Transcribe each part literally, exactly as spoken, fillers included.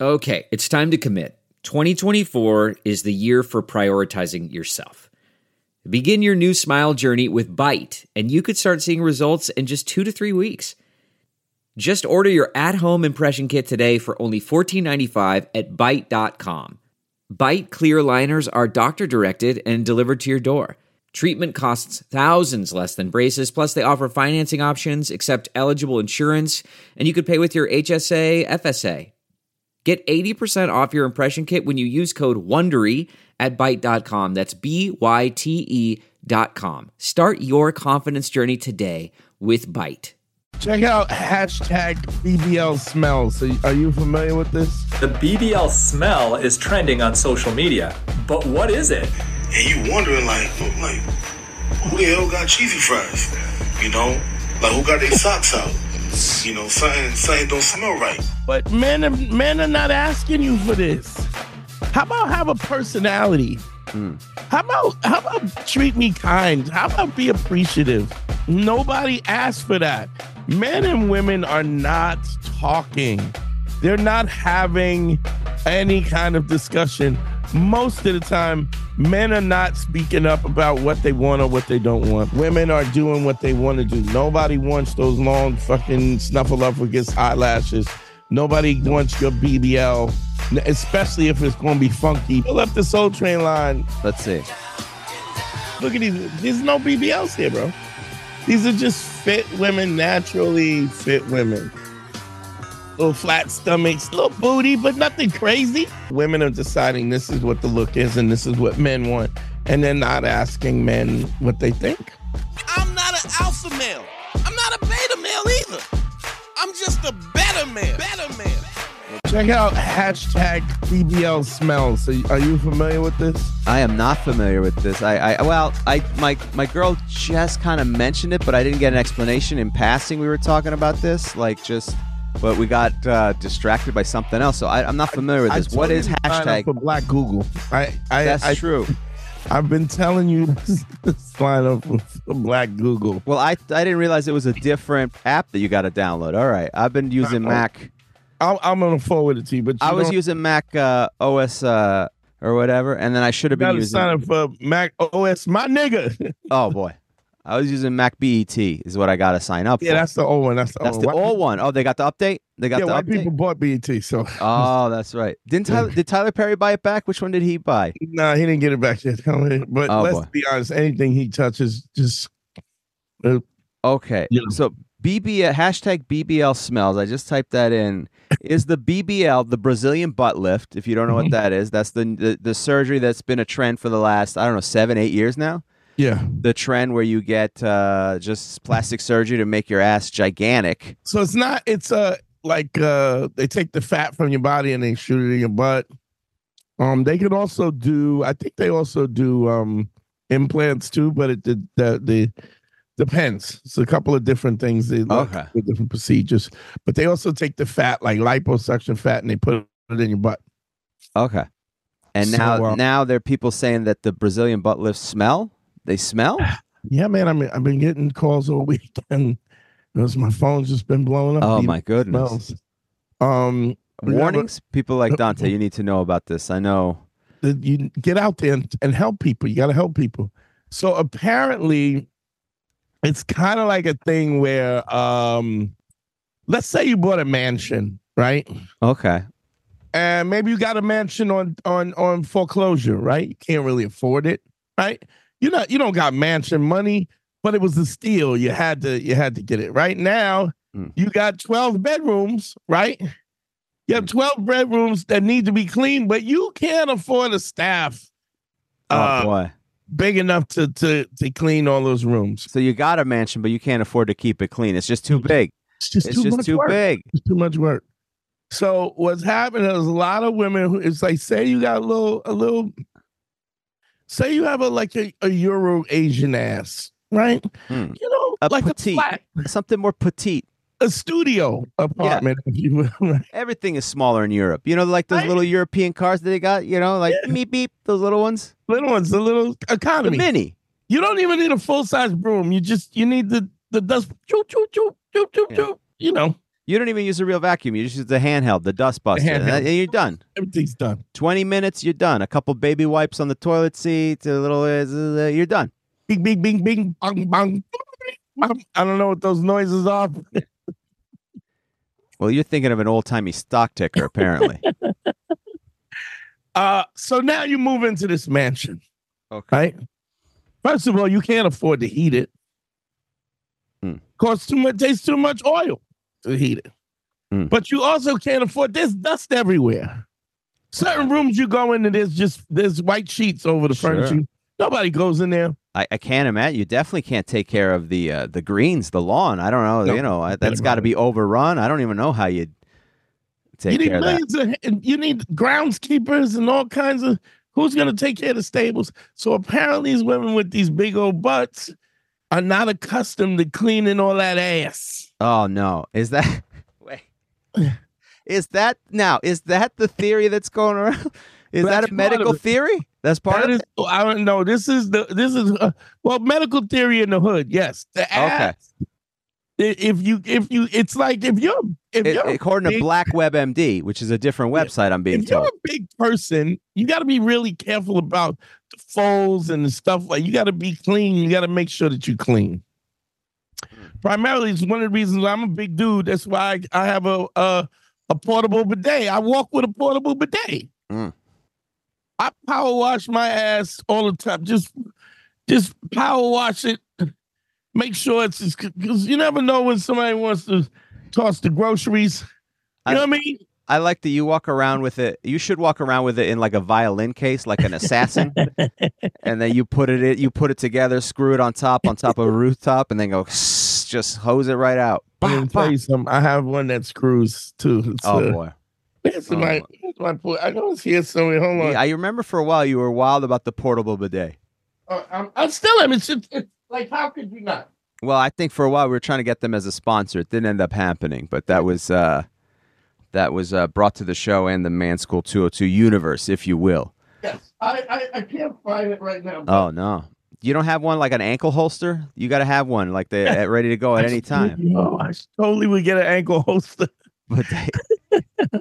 Okay, it's time to commit. twenty twenty-four is the year for prioritizing yourself. Begin your new smile journey with Byte, and you could start seeing results in just two to three weeks. Just order your at-home impression kit today for only fourteen ninety-five at byte dot com. Byte clear aligners are doctor-directed and delivered to your door. Treatment costs thousands less than braces, plus they offer financing options, accept eligible insurance, and you could pay with your H S A, F S A. Get eighty percent off your impression kit when you use code WONDERY at byte dot com. That's B Y T E dot com. Start your confidence journey today with Byte. Check out hashtag B B L smells. Are you familiar with this? The B B L smell is trending on social media. But what is it? And you wondering, like, like, who the hell got cheesy fries? You know? Like, who got their socks out? You know, something, something don't smell right. But men are, men are not asking you for this. How about have a personality? Mm. How about how about treat me kind? How about be appreciative? Nobody asked for that. Men and women are not talking. They're not having any kind of discussion. Most of the time, men are not speaking up about what they want or what they don't want. Women are doing what they want to do. Nobody wants those long fucking snuffleupagus eyelashes. Nobody wants your B B L, especially if it's going to be funky. Pull up the Soul Train line. Let's see. Look at these. There's no B B Ls here, bro. These are just fit women, naturally fit women. Little flat stomachs, little booty, but nothing crazy. Women are deciding this is what the look is and this is what men want. And they're not asking men what they think. I'm not an alpha male. I'm not a beta male either. I'm just a better man. Better man. Check out hashtag B B L smells. Are you familiar with this? I am not familiar with this. I, I well, I my my girl just kind of mentioned it, but I didn't get an explanation. In passing, we were talking about this, like just, but we got uh, distracted by something else. So I, I'm not familiar with this. I What is sign up hashtag? for Black Google. I, I That's I, true. I've been telling you to sign up for Black Google. Well, I I didn't realize it was a different app that you got to download. All right, I've been using Mac. I'm, I'm gonna forward it to you. But you I was don't- using Mac uh, O S uh, or whatever, and then I should have You been gotta using. sign up for Mac O S, my nigga. Oh boy, I was using Mac B E T is what I got to sign up Yeah, for. that's the old one. That's the That's old the one. White old one. Oh, they got the update. They got yeah, the white update. people bought B E T, so Oh, that's right. Didn't Tyler, did Tyler Perry buy it back? Which one did he buy? nah, he didn't get it back yet. But Oh, let's boy. be honest, anything he touches just uh, Okay, Yeah. so B B L hashtag B B L smells. I just typed that in. Is the B B L the Brazilian butt lift? If you don't know what that is, that's the, the the surgery that's been a trend for the last I don't know seven eight years now. yeah. The trend where you get uh, just plastic surgery to make your ass gigantic. So it's not. It's uh like uh they take the fat from your body and they shoot it in your butt. Um, they can also do. I think they also do um implants too, but it the the, the depends. It's a couple of different things. They look Okay. with different procedures, but they also take the fat, like liposuction fat, and they put it in your butt. Okay, and So, now uh, now there are people saying that the Brazilian butt lifts smell. They smell. Yeah, man. I mean, I've been getting calls all weekend because my phone's just been blowing up. Oh These my goodness. smells. Um, Warnings, people like Dante. You need to know about this. I know. that you get out there and, and help people. You got to help people. So apparently, it's kind of like a thing where, um, let's say you bought a mansion, right? Okay. And maybe you got a mansion on on on foreclosure, right? You can't really afford it, right? You not you don't got mansion money, but it was a steal. You had to you had to get it. Right now, Mm. you got twelve bedrooms, right? You have twelve bedrooms that need to be cleaned, but you can't afford a staff Oh uh, boy. big enough to to to clean all those rooms. So you got a mansion, but you can't afford to keep it clean. It's just too big. It's just It's too just much too work. big. It's too much work. So what's happening is a lot of women who it's like, say you got a little a little say you have a like a, a Euro Asian ass, right? Hmm. You know, A like petite. a flat, Something more petite. a studio apartment, if you will. Right? Everything is smaller in Europe. You know, like those Right. little European cars that they got, you know, like Yeah. beep beep, those little ones. Little ones, the little The economy. mini. You don't even need a full size broom. You just you need the the dust choo choo choo choo choo Yeah. choo. You know. You don't even use a real vacuum. You just use the handheld, the dust buster, and, that, and you're done. Everything's done. twenty minutes, you're done. A couple baby wipes on the toilet seat, a little, uh, you're done. Bing, bing, bing, bing, bang, bang. I don't know what those noises are. Well, you're thinking of an old-timey stock ticker, apparently. uh, so now you move into this mansion. Okay. Right? First of all, you can't afford to heat it. Hmm. Costs too much, takes too much oil to heat it. Hmm. But you also can't afford, there's dust everywhere. Certain rooms you go into, there's just, there's white sheets over the Sure. furniture. Nobody goes in there. I, I can't imagine. You definitely can't take care of the uh, the greens, the lawn. I don't know. No, you know, I, that's got to be overrun. I don't even know how you'd take You need care of that. millions of, and you need groundskeepers and all kinds of, who's going to take care of the stables? So apparently these women with these big old butts are not accustomed to cleaning all that ass. Oh no! Is that wait? Is that now? Is that the theory that's going around? Is That's that a part of medical it. theory? That's part That of is, it. I don't know. This is the this is uh, well, medical theory in the hood. Yes, the ass. i- If you if you, it's like if you're if It- you're a according to big- Black Web M D, which is a different website, I'm being if you're told. a big person, you got to be really careful about the folds and the stuff. Like you got to be clean. You got to make sure that you clean. Primarily, it's one of the reasons why I'm a big dude. That's why I, I have a, a a portable bidet. I walk with a portable bidet. Mm. I power wash my ass all the time. Just just power wash it. Make sure it's because you never know when somebody wants to toss the groceries. You know what I mean? I like that you walk around with it. You should walk around with it in like a violin case, like an assassin, and then you put it in, you put it together, screw it on top, on top of a rooftop, and then go just hose it right out. I'm gonna tell you something. I have one that screws too. It's, Oh uh, boy! Here's Oh, my, boy. here's my point. I know it's here somewhere. Hold on. Yeah, I remember for a while you were wild about the portable bidet. Uh, I'm, I still am. It's just it's like, how could you not? Well, I think for a while we were trying to get them as a sponsor. It didn't end up happening, but that was uh, that was uh, brought to the show and the Man School two oh two universe, if you will. Yes, I, I, I can't find it right now. Oh no, you don't have one like an ankle holster? You got to have one like they are ready to go at any time. No, I totally would get an ankle holster. But they,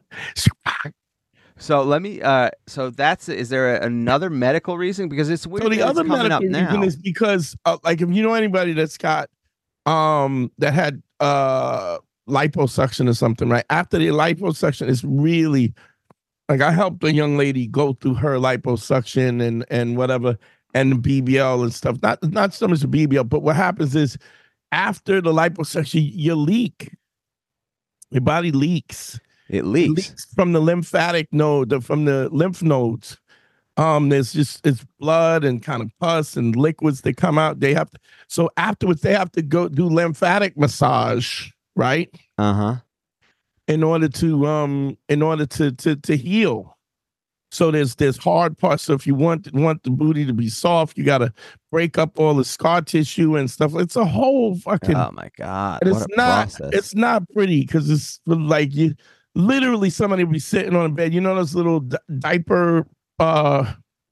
so let me. Uh, so that's. Is there a, another medical reason? Because it's weird. So the that other it's coming medical up reason now. is because, uh, like, if you know anybody that's got, um, that had uh liposuction or something, right? After the liposuction, it's really like I helped a young lady go through her liposuction and and whatever, and the B B L and stuff. Not not so much the B B L, but what happens is after the liposuction, you leak. Your body leaks. It It leaks. leaks from the lymphatic node, the, from the lymph nodes. Um, there's just it's blood and kind of pus and liquids that come out. They have to, so afterwards they have to go do lymphatic massage, right? Uh huh. In order to um, in order to to to heal. So there's there's hard parts. So if you want want the booty to be soft, you got to break up all the scar tissue and stuff. It's a whole fucking. Oh my god! And What it's a not process. it's not pretty because it's like you literally somebody will be sitting on a bed. You know those little di- diaper uh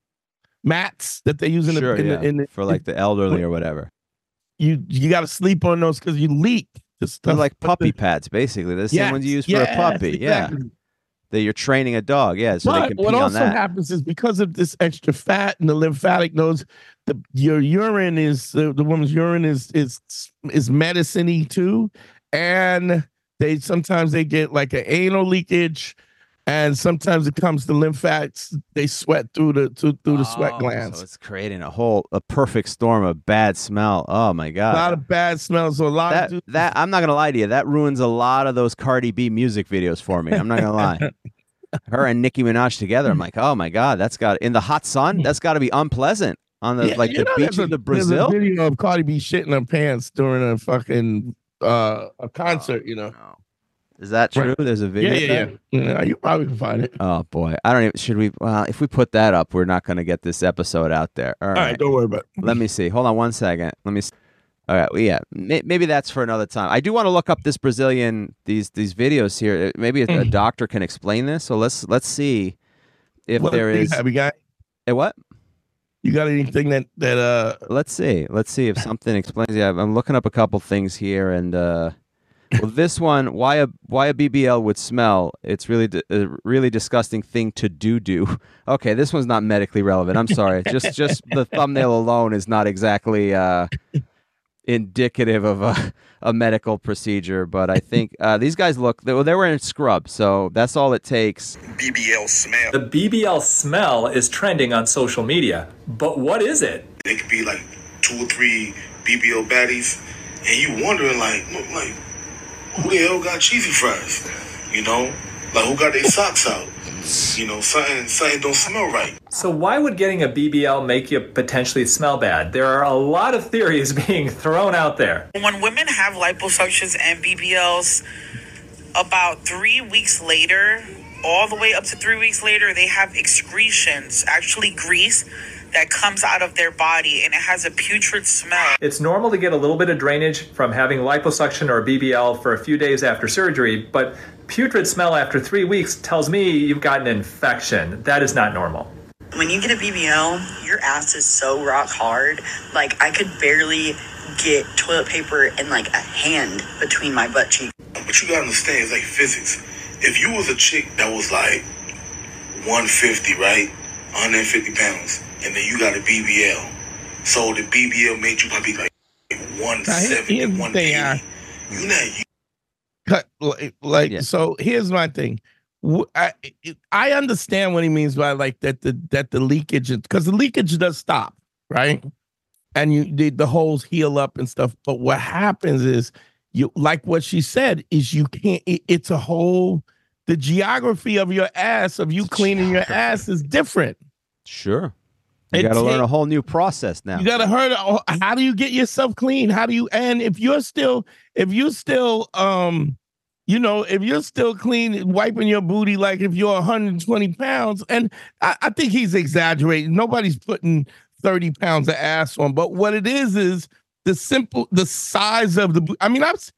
mats that they use in sure, the, in, yeah. the, in the for like the elderly or whatever. you you got to sleep on those because you leak the They're stuff. like But puppy the- pads, basically. They're the same Yes, ones you use for yes, a puppy. Yeah, exactly. that you're training a dog. Yeah, so they But can pee what on also that. happens is because of this extra fat and the lymphatic nodes, the your urine is uh, the woman's urine is is is medicine-y too, and they sometimes they get like an anal leakage, and sometimes it comes to lymphatics. They sweat through the to, through the sweat Oh, glands. So it's creating a whole a perfect storm of bad smell. Oh my A god! lot of bad smells. So a lot that of dudes, that I'm not gonna lie to you. That ruins a lot of those Cardi B music videos for me. I'm not gonna lie. Her and Nicki Minaj together. I'm like, oh my god, that's got in the hot sun. That's got to be unpleasant on the Yeah, like you the know, beaches there's a, of Brazil. There's a video of Cardi B shitting her pants during a fucking uh a concert. You know. No. Is that true? Right. There's a Yeah, video. yeah, of yeah. that? yeah. You probably can find it. Oh boy, I don't even. Should we? Well, if we put that up, we're not going to get this episode out there. All All right. right, don't worry about it. Let me see. Hold on one second. Let me. See. All right. Well, yeah. May, maybe that's for another time. I do want to look up this Brazilian these these videos here. Uh, Maybe a, a doctor can explain this. So let's let's see if What there do you is. have? You got Eh, what? you got anything that that uh Let's see. Let's see if something explains. Yeah, I'm looking up a couple things here, and uh, Well, this one, why a why a B B L would smell? It's really di- a really disgusting thing to do. Do okay. This one's not medically relevant. I'm sorry. just just the thumbnail alone is not exactly uh, indicative of a, a medical procedure. But I think uh, these guys look. They, they were in scrubs, so that's all it takes. B B L smell. The B B L smell is trending on social media. But what is it? It could be like two or three B B L baddies, and you wondering like, look, like, who the hell got cheesy fries? You know, like who got their socks out? You know, something, something don't smell right. So why would getting a B B L make you potentially smell bad? There are a lot of theories being thrown out there. When women have liposuctions and B B Ls, about three weeks later, all the way up to three weeks later, they have excretions, actually grease, that comes out of their body, and it has a putrid smell. It's normal to get a little bit of drainage from having liposuction or B B L for a few days after surgery, but putrid smell after three weeks tells me you've got an infection. That is not normal. When you get a B B L, your ass is so rock hard. Like, I could barely get toilet paper and like a hand between my butt cheeks. But you gotta understand, it's like physics. If you was a chick that was like one fifty, right? one hundred fifty pounds, and then you got a B B L. So the B B L made you probably like one seventy, one eighty. You know, you Cut like, like Yeah. so. Here's my thing. W- I I understand what he means by like that the that the leakage, because the leakage does stop, right? And you the, the holes heal up and stuff. But what happens is you like what she said is you can't. It, it's a whole the geography of your ass of you cleaning your ass is different. Sure. You It got to learn take- a whole new process now. You gotta heard how do you get yourself clean? How do you and if you're still if you're still um you know if you're still clean wiping your booty like if you're one hundred twenty pounds, and I, I think he's exaggerating. Nobody's putting thirty pounds of ass on, but what it is is the simple the size of the. I mean, I've s-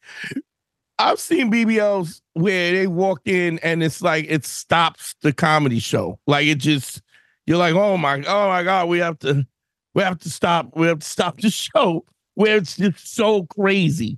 I've seen B B Ls where they walk in and it's like it stops the comedy show. Like it just. You're like, oh my, oh my God, we have to, we have to stop, we have to stop the show where it's just so crazy.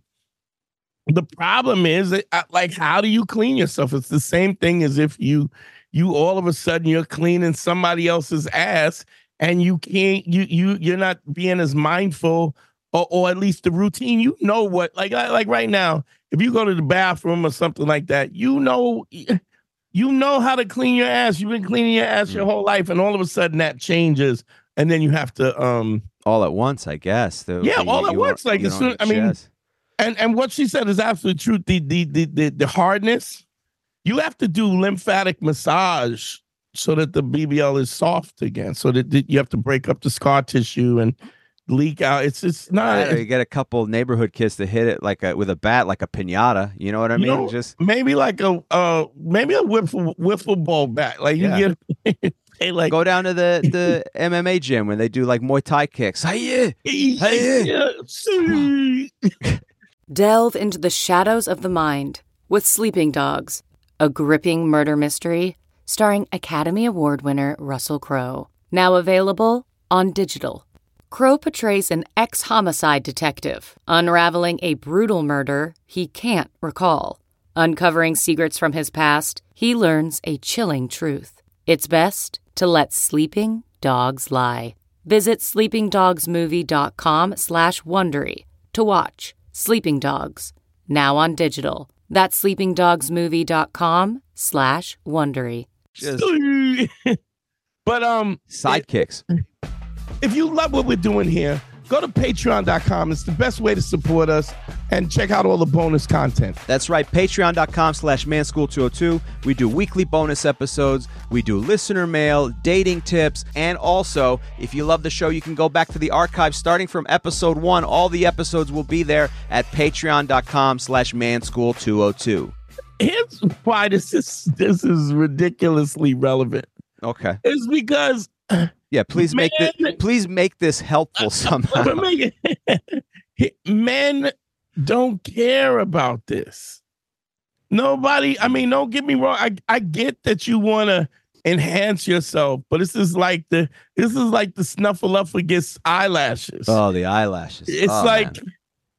The problem is, that, uh, like, how do you clean yourself? It's the same thing as if you, you all of a sudden you're cleaning somebody else's ass, and you can't, you you you're not being as mindful, or or at least the routine. You know what, like like right now, if you go to the bathroom or something like that, you know. You know how to clean your ass. You've been cleaning your ass your whole life, and all of a sudden that changes, and then you have to, um, all at once, I guess. The, yeah, the- all at you once. want- Like you as know, soon, on I your mean, chest. and and what she said is absolute truth. The the the the, the hardness, you have to do lymphatic massage so that the B B L is soft again. So that, that you have to break up the scar tissue and leak out. It's it's not. I don't know, you get a couple neighborhood kids to hit it like a with a bat, like a pinata. You know what I You mean? know, Just maybe like a uh maybe a wiffle wiffle ball bat. Like you Yeah. get they like go down to the the M M A gym when they do like Muay Thai kicks. Hey, Hey. Delve into the shadows of the mind with Sleeping Dogs, a gripping murder mystery starring Academy Award winner Russell Crowe. Now available on digital. Crowe portrays an ex-homicide detective unraveling a brutal murder he can't recall. Uncovering secrets from his past, he learns a chilling truth. It's best to let sleeping dogs lie. Visit sleepingdogsmovie.com slash Wondery to watch Sleeping Dogs, now on digital. That's sleepingdogsmovie.com slash Wondery. just But um sidekicks. if you love what we're doing here, go to patreon dot com. It's the best way to support us, and check out all the bonus content. That's right, patreon.com slash manschool202. We do weekly bonus episodes. We do listener mail, dating tips, and also, if you love the show, you can go back to the archive starting from episode one. All the episodes will be there at patreon.com slash manschool202. Here's why this is this is ridiculously relevant. Okay. It's because Yeah, please make Man. this please make this helpful somehow. we're making- men don't care about this. Nobody, I mean, don't get me wrong. I, I get that you want to enhance yourself, but this is like the this is like the Snuffleupagus eyelashes. Oh, the eyelashes. It's Oh, like man.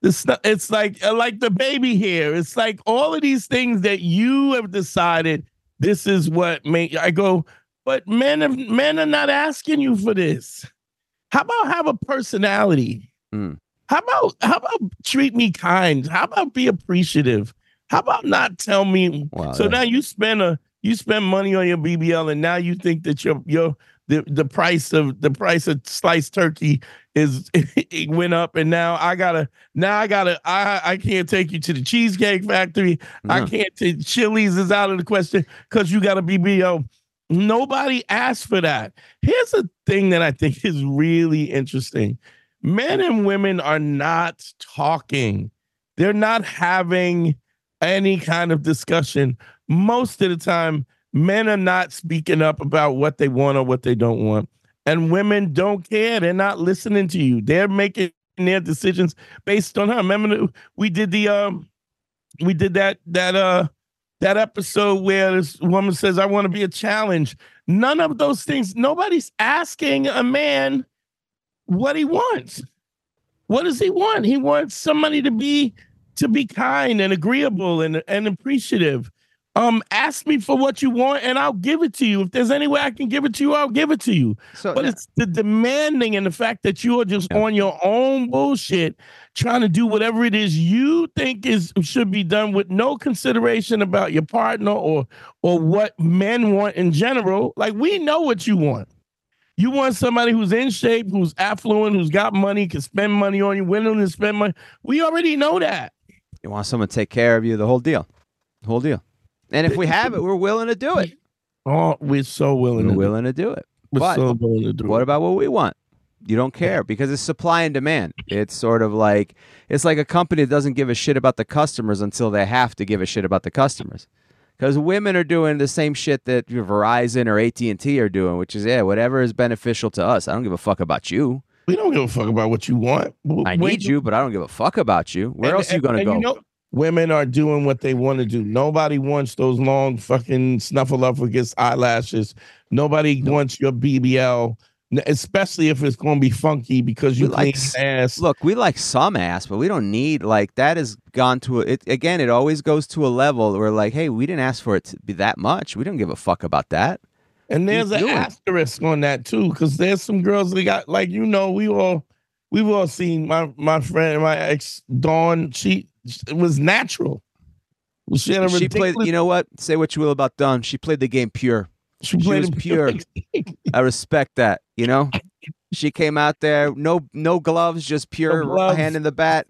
It's not, it's like uh, like the baby hair. It's like all of these things that you have decided this is what make. I go, but men have, men are not asking you for this. How about have a personality? Mm. How about how about treat me kind? How about be appreciative? How about not tell me? Wow, so yeah. now you spend a you spend money on your B B L, and now you think that your your the, the price of the price of sliced turkey is it went up, and now I gotta now I gotta I I can't take you to the Cheesecake Factory. No. I can't take Chili's is out of the question because you got a B B L. Nobody asked for that. Here's a thing that I think is really interesting. Men and women are not talking. They're not having any kind of discussion. Most of the time, men are not speaking up about what they want or what they don't want. And women don't care. They're not listening to you. They're making their decisions based on her. Remember, we did the um, we did that that uh that episode where this woman says, "I want to be a challenge." None of those things. Nobody's asking a man what he wants. What does he want? He wants somebody to be to be kind and agreeable and, and appreciative. Um, ask me for what you want and I'll give it to you. If there's any way I can give it to you, I'll give it to you. So, but it's the demanding and the fact that you are just yeah. on your own bullshit, trying to do whatever it is you think is should be done with no consideration about your partner or or what men want in general. Like, we know what you want. You want somebody who's in shape, who's affluent, who's got money, can spend money on you, willing to spend money. We already know that. You want someone to take care of you, the whole deal. The whole deal. And if we have it, we're willing to do it. Oh, we're so willing. We're to willing do to do it. We're But so willing to do what it. about what we want? You don't care because it's supply and demand. It's sort of like it's like a company that doesn't give a shit about the customers until they have to give a shit about the customers. Because women are doing the same shit that Verizon or A T and T are doing, which is, yeah, whatever is beneficial to us. I don't give a fuck about you. We don't give a fuck about what you want. I Wait, need you, but I don't give a fuck about you. Where and, else are you going to and, go? and You know, women are doing what they want to do. Nobody wants those long fucking snuffleupagus eyelashes. Nobody wants your B B L, especially if it's going to be funky because you We like clean ass. Look, we like some ass, but we don't need, like, that has gone to, a, it again, it always goes to a level where, like, hey, we didn't ask for it to be that much. We don't give a fuck about that. And there's an doing? asterisk on that too, because there's some girls that got, like, you know, we all we've all seen my my friend, my ex Dawn. She it was natural. She had a She ridiculous. played, you know what? Say what you will about Dawn. She played the game pure. she She played was it pure. I respect that, you know? She came out there, no no gloves, just pure No gloves. hand in the bat.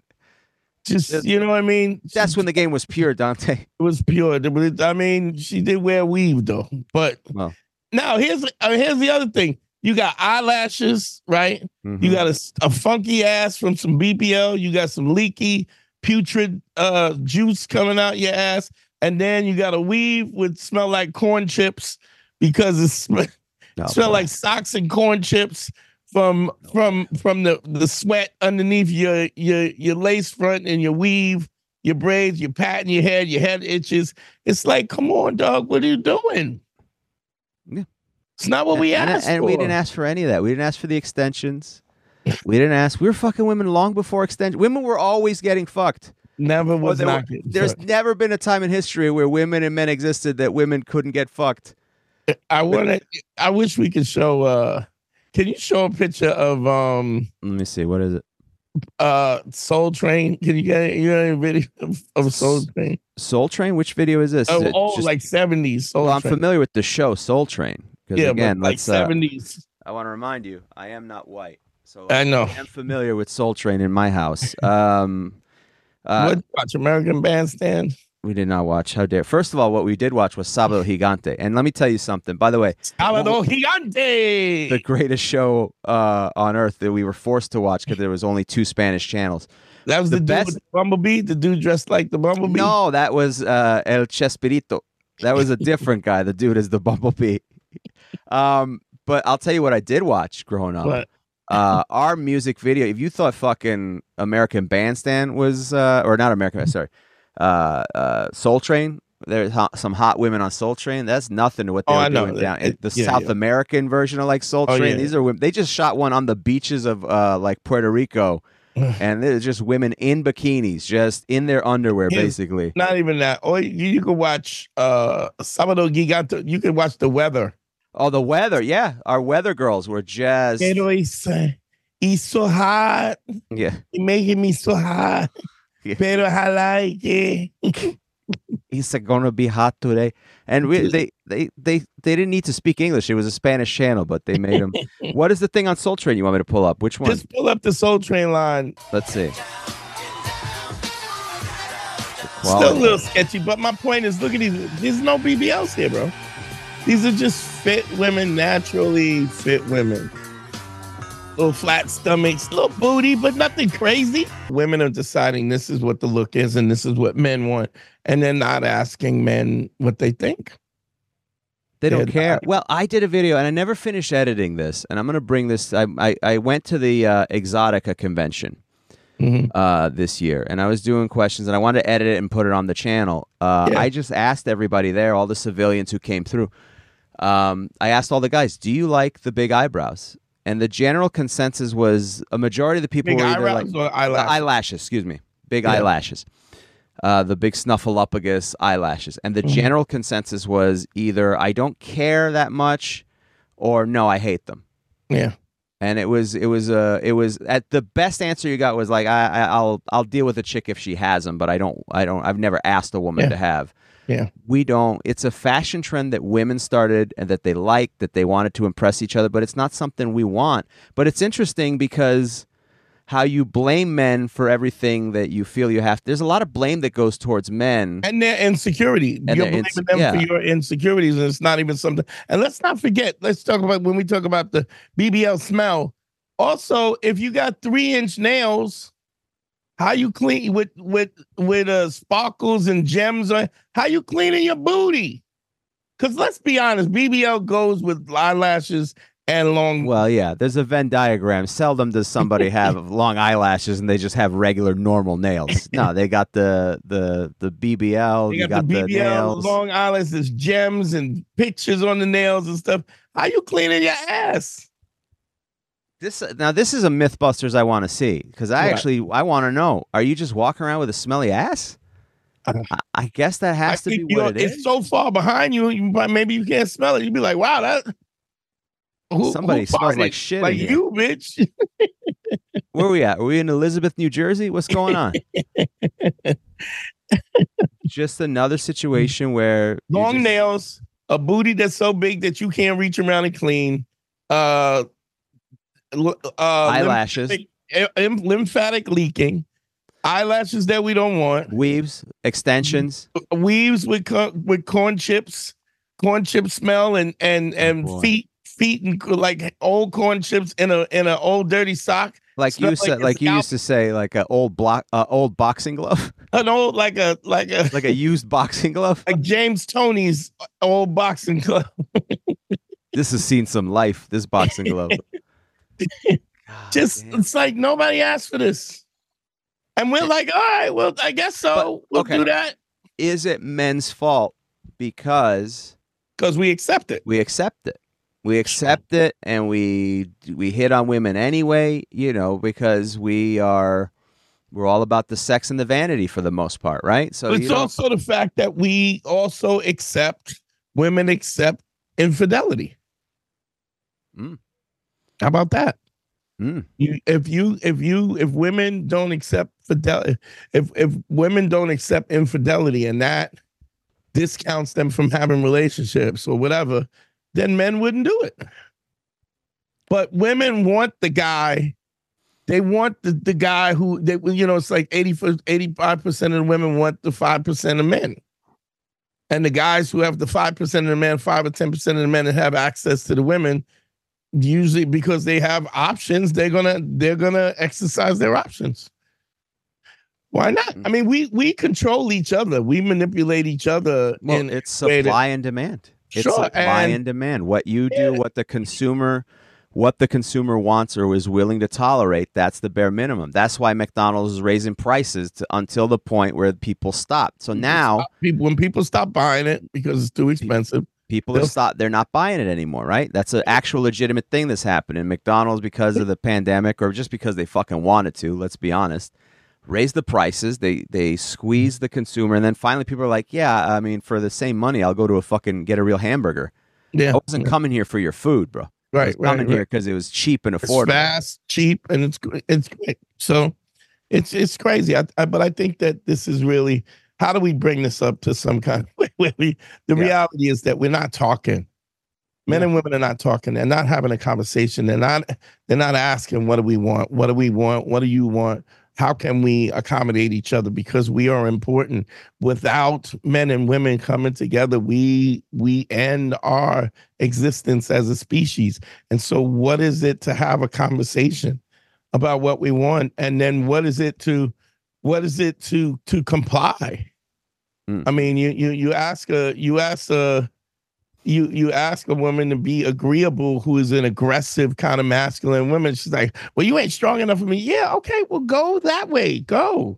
Just, you know what I mean? That's She- when the game was pure, Dante. it was pure. But I mean, she did wear weave though. But Well. now here's uh, here's the other thing. You got eyelashes, right? Mhm. You got a, a funky ass from some B B L. You got some leaky, putrid uh, juice coming out your ass, and then you got a weave with smell like corn chips because it sm- Oh, smell boy. like socks and corn chips from from from the, the sweat underneath your your your lace front and your weave, your braids, your patting your head, your head itches. It's like, come on, dog, what are you doing? Yeah. It's not what we and, asked and for. we didn't ask for any of that. We didn't ask for the extensions. We didn't ask. We were fucking women long before extension. Women were always getting fucked. Never was Well, there not were- getting There's fucked. never been a time in history where women and men existed that women couldn't get fucked. I want to. I wish we could show. Uh, can you show a picture of um Let me see. What is it? uh Soul Train? Can you get you got any video of, of Soul Train? Soul Train? Which video is this? Oh, Is it oh just- like seventies Soul well, I'm Train. familiar with the show Soul Train. Because Yeah, again, but like let's. Uh, seventies. I want to remind you, I am not white, so I know. I am familiar with Soul Train in my house. Um, uh, What watch American Bandstand? we did not watch. How dare! First of all, what we did watch was Sábado Gigante, and let me tell you something. By the way, Sábado Gigante. the greatest show uh, on earth that we were forced to watch because there was only two Spanish channels. That was the the, dude best- with the bumblebee. The dude dressed like the bumblebee. No, that was uh, El Chespirito. That was a different guy. The dude is the bumblebee. Um, but I'll tell you what I did watch growing up. What? Uh, our music video. If you thought fucking American Bandstand was, uh, or not American, sorry, uh, uh, Soul Train. There's hot, some hot women on Soul Train. That's nothing to what they Oh, were I know. doing down It- the yeah, South yeah. American version of like Soul Oh, Train. yeah. These are women. They just shot one on the beaches of uh, like Puerto Rico and there's just women in bikinis, just in their underwear, Here's- basically. Not even that. Or you, you could watch uh Sábado Gigante. You could watch the weather. Oh, the weather. Yeah. Our weather girls were just. Pero it's, uh, it's so hot. Yeah. It's making me so hot. Yeah. Pero I like it. It's gonna be hot today, and we, they, they, they, they didn't need to speak English. It was a Spanish channel, but they made them. What is the thing on Soul Train you want me to pull up? Which one? Just pull up the Soul Train line. Let's see. Still a little sketchy, but my point is, look at these. There's no B B Ls here, bro. These are just fit women, naturally fit women. Little flat stomachs, little booty, but nothing crazy. Women are deciding this is what the look is and this is what men want. And they're not asking men what they think. They don't They're care. not. Well, I did a video, and I never finished editing this, and I'm going to bring this. I, I, I went to the uh, Exotica convention Mhm. uh, this year, and I was doing questions, and I wanted to edit it and put it on the channel. Uh, Yeah. I just asked everybody there, all the civilians who came through, um, I asked all the guys, do you like the big eyebrows? And the general consensus was a majority of the people Big were either eyebrows like or eyelashes? Uh, eyelashes, excuse me, big Yeah. eyelashes, uh, the big snuffleupagus eyelashes, and the Mhm. general consensus was either I don't care that much, or no, I hate them. Yeah. And it was it was uh it was at the best answer you got was like I, I I'll I'll deal with a chick if she has them, but I don't I don't I've never asked a woman Yeah. to have. Yeah. We don't. It's a fashion trend that women started and that they liked, that they wanted to impress each other, but it's not something we want. But it's interesting because how you blame men for everything that you feel you have. There's a lot of blame that goes towards men. And their insecurity. And You're their blaming ins- them yeah. for your insecurities, and it's not even something. And let's not forget, let's talk about when we talk about the B B L smell. Also, if you got three inch nails, how you clean with with with uh sparkles and gems on how you cleaning your booty? Because let's be honest, B B L goes with eyelashes and long. Well, yeah, there's a Venn diagram. Seldom does somebody have long eyelashes and they just have regular normal nails. No, they got the the the B B L. You You got, got the the B B L, nails. long eyelashes, gems, and pictures on the nails and stuff. How you cleaning your ass? This now this is a MythBusters I want to see because I What? actually I want to know. Are you just walking around with a smelly ass? I, I guess that has to be think, you what know, it it's is. so far behind you, you might- maybe you can't smell it. You'd be like, wow, that who- Somebody who smells farted? like shit in Like here. you, bitch. Where are we at? Are we in Elizabeth, New Jersey? What's going on? Just another situation where you Long just- nails, a booty that's so big that you can't reach around and clean. Uh, l- uh, Eyelashes. lymphatic, em- lymphatic leaking, eyelashes that we don't want, weaves, extensions. weaves with co- with corn chips, corn chip smell, and and and boy. feet feet and co- like old corn chips in a in an old dirty sock. Like Smell you said, your like you scalp. used to say, like a old block, uh, old boxing glove, An old like a like a like a used boxing glove. like James Tony's old boxing glove. This has seen some life. This boxing glove. Just it's like nobody asked for this, and we're like, all right, well, I guess so. But- we'll okay. do that Is it men's fault because because we accept it. we accept it? We accept it, and we we hit on women anyway. You know, because we are we're all about the sex and the vanity for the most part, right? So But you it's don't- also the fact that we also accept women accept infidelity. Mm. How about that? Mm. You, if you, if you, if women don't accept fidelity, if if women don't accept infidelity, and that discounts them from having relationships or whatever, then men wouldn't do it. But women want the guy. They want the, the guy who they, you know, it's like eighty, eighty-five percent of the women want the five percent of men. And the guys who have the five percent of the men, five or ten percent of the men that have access to the women, usually because they have options, they're gonna they're gonna exercise their options. Why not? I mean, we we control each other. We manipulate each other. Well, in it's a way that- supply and demand. It's Sure, supply and- and demand. What you do, what the consumer, what the consumer wants or is willing to tolerate, that's the bare minimum. That's why McDonald's is raising prices to, until the point where people stop. So now, people when people stop buying it because it's too expensive, People have stopped. They're not buying it anymore, right? That's an actual legitimate thing that's happening. McDonald's, because of the pandemic or just because they fucking wanted to, let's be honest, raise the prices. They they squeeze the consumer. And then finally people are like, yeah, I mean, for the same money, I'll go to a fucking, get a real hamburger. Yeah. I wasn't coming here for your food, bro. Right, I was right, coming right. here because it was cheap and affordable. It's fast, cheap, and it's it's great. So it's it's crazy. I, I, but I think that this is really, how do we bring this up to some kind of way where we, the Yeah. reality is that we're not talking. Men Yeah. and women are not talking. They're not having a conversation. They're not they're not asking, what do we want? What do we want? What do you want? How can we accommodate each other? Because we are important. Without men and women coming together, we we end our existence as a species. And so what is it to have a conversation about what we want? And then what is it to what is it to to comply? Mm. I mean, you you you ask a you ask a You you ask a woman to be agreeable who is an aggressive kind of masculine woman. She's like, well, you ain't strong enough for me. Yeah, okay, well, go that way. Go.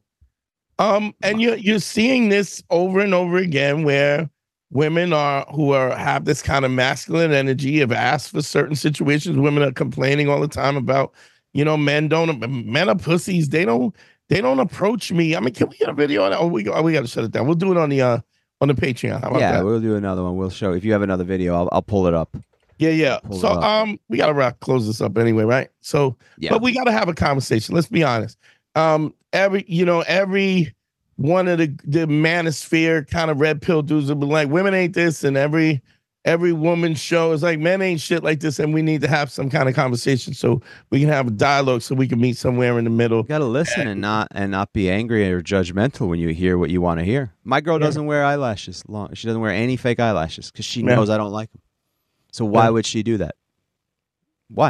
Um, and you're you're seeing this over and over again where women are who are have this kind of masculine energy, have asked for certain situations. Women are complaining all the time about, you know, men don't men are pussies. They don't they don't approach me. I mean, can we get a video on that? Oh, we oh, we gotta shut it down. We'll do it on the uh on the Patreon. How about Yeah, that? we'll do another one. We'll show. If you have another video, I'll, I'll pull it up. Yeah, yeah. Pull it So up. um we gotta wrap close this up anyway, right? So Yeah. but we gotta have a conversation. Let's be honest. Um every you know, every one of the the manosphere kind of red pill dudes will be like, women ain't this, and every every woman's show is like, men ain't shit like this, and we need to have some kind of conversation so we can have a dialogue so we can meet somewhere in the middle. You gotta listen and not and not be angry or judgmental when you hear what you want to hear. My girl Yeah. doesn't wear eyelashes. Long, she doesn't wear any fake eyelashes because she Yeah. knows I don't like them. So why Yeah. would she do that? Why?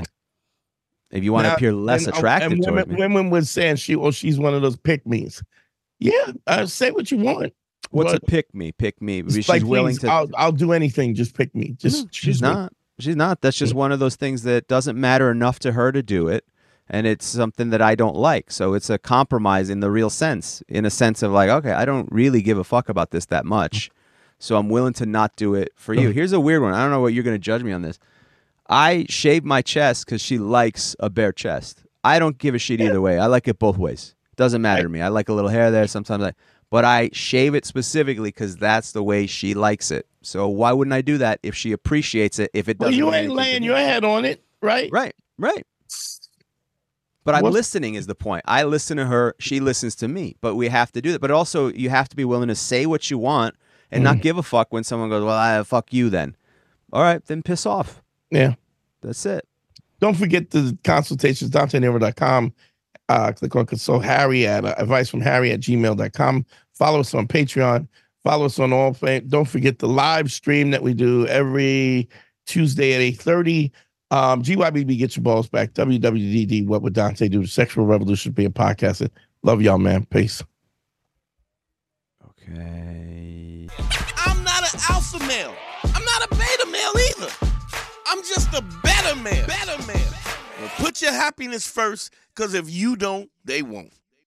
If you want to Now, appear less and, uh, attractive and towards women, me, women was saying she well, she's one of those pick-me's. Yeah, uh, say what you want. what's but a pick me? Pick me. it's She's like, willing please, to. I'll, I'll do anything. Just pick me. Just No, choose she's me. not. She's not. That's just one of those things that doesn't matter enough to her to do it. And it's something that I don't like. So it's a compromise in the real sense, in a sense of like, okay, I don't really give a fuck about this that much. So I'm willing to not do it for you. Here's a weird one. I don't know what you're going to judge me on this. I shave my chest because she likes a bare chest. I don't give a shit either way. I like it both ways. Doesn't matter to me. I like a little hair there. Sometimes I, but I shave it specifically because that's the way she likes it. So why wouldn't I do that if she appreciates it? If it Well, doesn't, you mean ain't anything to laying me? your head on it, right? Right, right. But I'm What's- listening is the point. I listen to her. She listens to me. But we have to do that. But also, you have to be willing to say what you want and Mm. not give a fuck when someone goes, well, I, fuck you then. All right, then piss off. Yeah. That's it. Don't forget the consultations, Dante Nero dot com. Uh, click on consult Harry at uh, advice from Harry at gmail dot com. Follow us on Patreon. Follow us on all. Don't forget the live stream that we do every Tuesday at eight thirty. Um, G Y B B, get your balls back. W W D D, what would Dante do? The Sexual Revolution being podcasted. Love y'all, man. Peace. Okay. I'm not an alpha male. I'm not a beta male either. I'm just a better man. Better man. Well, put your happiness first, because if you don't, they won't.